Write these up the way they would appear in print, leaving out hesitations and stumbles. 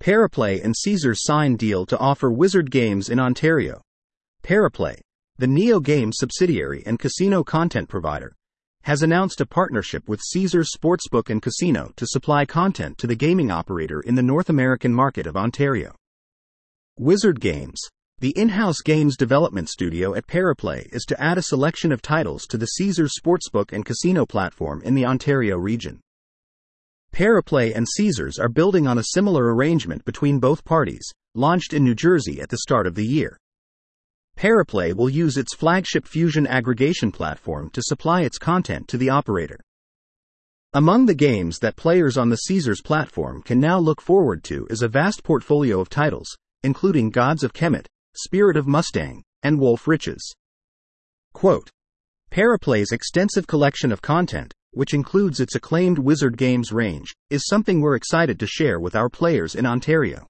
Pariplay and Caesars sign deal to offer Wizard Games in Ontario. Pariplay, the NeoGames subsidiary and casino content provider, has announced a partnership with Caesars Sportsbook and Casino to supply content to the gaming operator in the North American market of Ontario. Wizard Games, the in-house games development studio at Pariplay, is to add a selection of titles to the Caesars Sportsbook and Casino platform in the Ontario region. Pariplay and Caesars are building on a similar arrangement between both parties, launched in New Jersey at the start of the year. Pariplay will use its flagship Fusion aggregation platform to supply its content to the operator. Among the games that players on the Caesars platform can now look forward to is a vast portfolio of titles, including Gods of Kemet, Spirit of Mustang, and Wolf Riches. Quote, Pariplay's extensive collection of content, which includes its acclaimed Wizard Games range, is something we're excited to share with our players in Ontario.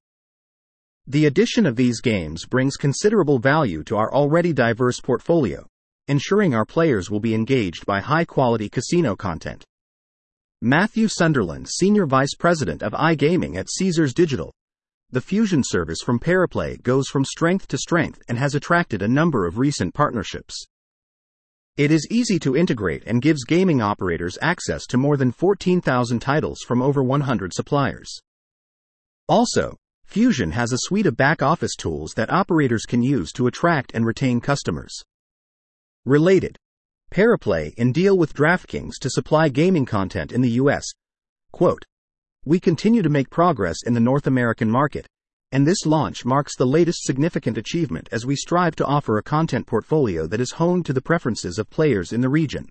The addition of these games brings considerable value to our already diverse portfolio, ensuring our players will be engaged by high-quality casino content. Matthew Sunderland, Senior Vice President of iGaming at Caesars Digital. The Fusion service from Pariplay goes from strength to strength and has attracted a number of recent partnerships. It is easy to integrate and gives gaming operators access to more than 14,000 titles from over 100 suppliers. Also, Fusion has a suite of back-office tools that operators can use to attract and retain customers. Related, Pariplay in deal with DraftKings to supply gaming content in the U.S. Quote, we continue to make progress in the North American market, and this launch marks the latest significant achievement as we strive to offer a content portfolio that is honed to the preferences of players in the region.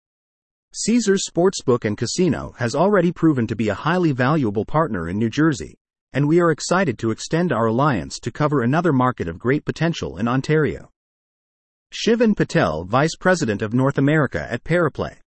Caesars Sportsbook and Casino has already proven to be a highly valuable partner in New Jersey, and we are excited to extend our alliance to cover another market of great potential in Ontario. Shivan Patel, Vice President of North America at Pariplay.